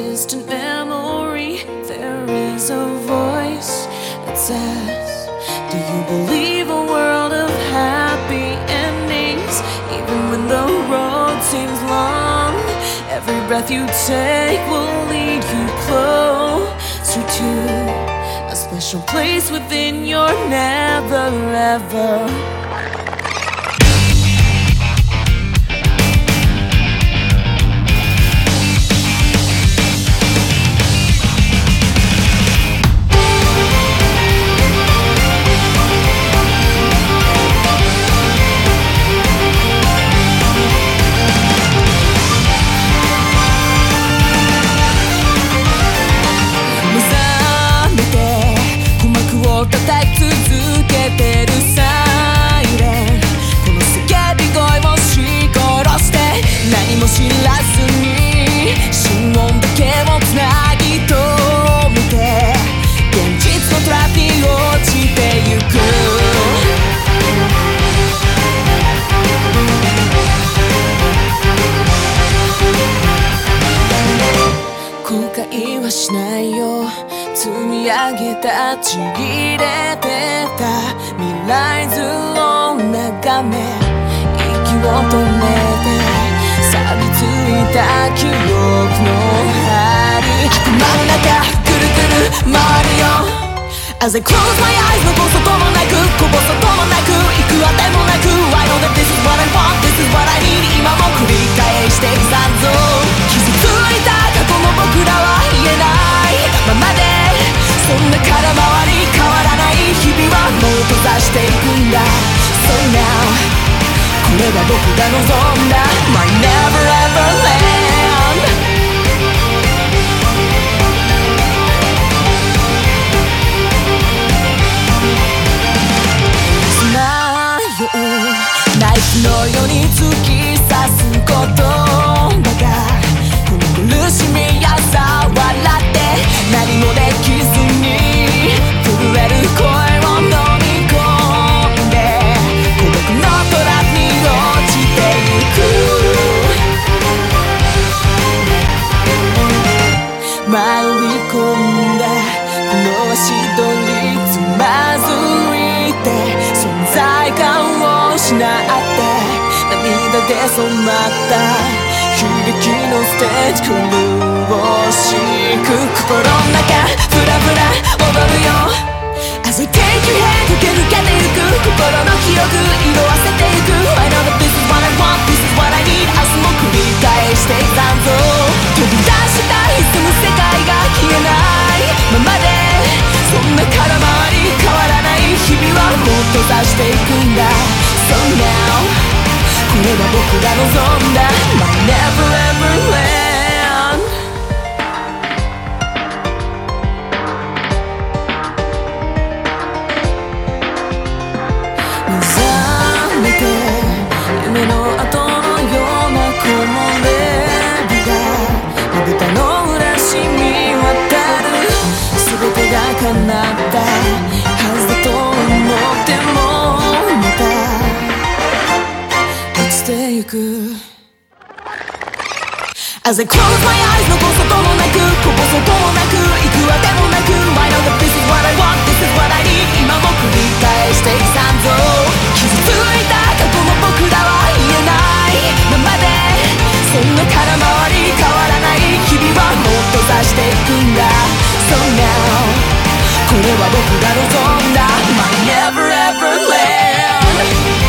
distant memory, there is a voice that says, do you believe a world of happy endings? Even when the road seems long, every breath you take will lead you closer to a special place within your never ever.叩き続けてるサイレン、この叫び声をし殺して何も知らずに心音だけをつなぎ止めて現実のトラップに落ちてゆく。後悔はしないよ、積み上げたちぎれてた未来図を眺め息を止めて錆びついた記憶の針、頭の中ぐるぐる回るよ。 As I close my eyes 残すこともなくこぼすこともなくいくあてもなく I know that this is what I want, this is what I need 今も繰り返していく残像、傷ついた過去の僕らは言えないままでそんな空回り変わらない日々はもう閉ざしていくんだ。 So now これが僕が望んだ My never ever land。ナイフのように突き刺す言葉がこの苦しみやさ笑って何もできずに震える声を飲み込んで孤独のトラップに落ちてゆく。迷い込んだこの足取りつまずいて存在感を失って涙で染まった悲劇のステージ苦しく心の中フラフラ踊るよ。 As I take your hand 駆け抜けてゆく心の記憶色あせてゆく I know that this is what I want, this is what I need 明日も繰り返していく残像、飛び出した潜む世界が消えないままでそんな空回り変わらない日々はもっと閉ざしていくんだ。 So now これは僕が望んだ My never ever land。 目覚めて夢の後のような木漏れ日がまぶたの裏染み渡る全てが叶ったはずだと思ってもまた落ちてゆく。 As I close my eyes 残すこともなくこぼすこともなくいくあてもなく I know that this is what I want, this is what I need 今も繰り返していく残像、傷ついた過去の僕らは言えないままでそんな空回り変わらない日々はもっと閉ざしていくんだ。 So now これは僕が望んだ My never ever land。